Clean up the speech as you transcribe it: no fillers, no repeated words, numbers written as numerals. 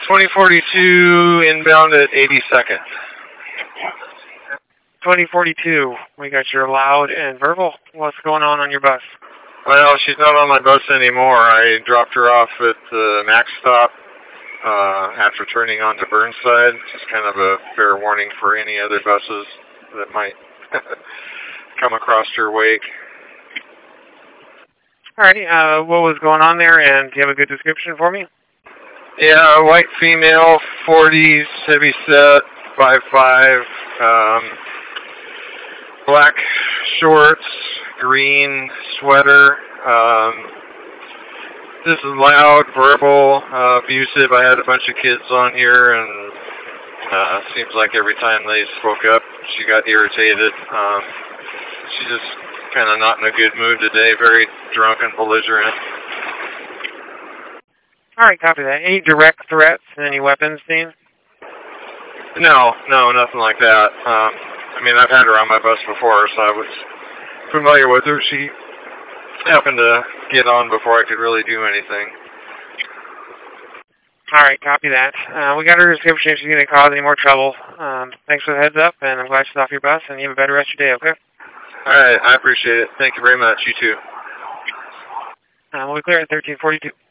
2042 inbound at 82nd. 2042, we got your loud and verbal. What's going on your bus? Well, she's not on my bus anymore. I dropped her off at the Max stop after turning onto Burnside. Just kind of a fair warning for any other buses that might come across her wake. Alrighty, what was going on there, and do you have a good description for me? Yeah, white female, 40s, heavy set, 5'5", black shorts, green sweater. This is loud, verbal, abusive. I had a bunch of kids on here, and seems like every time they spoke up, she got irritated. She's just kind of not in a good mood today, very drunk and belligerent. Alright, copy that. Any direct threats, any weapons seen? No, nothing like that. I mean, I've had her on my bus before, so I was familiar with her. She happened to get on before I could really do anything. Alright, copy that. We got her description if she's going to cause any more trouble. Thanks for the heads up, and I'm glad she's off your bus, and you have a better rest of your day, okay? Alright, I appreciate it. Thank you very much. You too. We'll be clear at 1342.